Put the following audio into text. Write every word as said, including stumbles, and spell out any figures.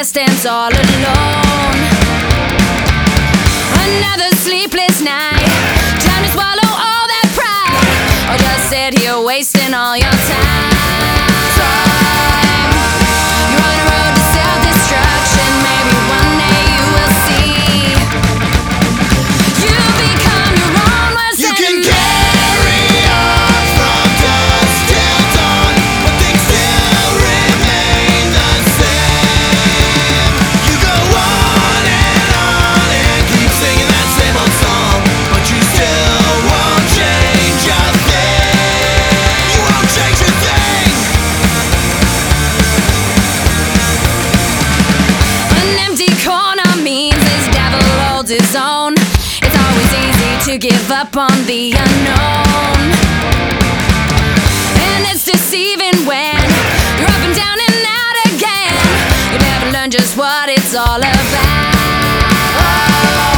last dance all alone. Another sleepless night, time to swallow all that pride, or just sit here wasting all your time. You're on a road to self-destruction. Maybe one day you will see you become your own worst You can enemy. carry on from dusk till dawn, but things still remain the same. You go on and on and keep singing that same old song, but you still won't change a thing. You won't change a thing. An empty corner means this devil holds his own. It's always easy to give up on the unknown, and it's deceiving when you're up and down and out again. You never learn just what it's all about.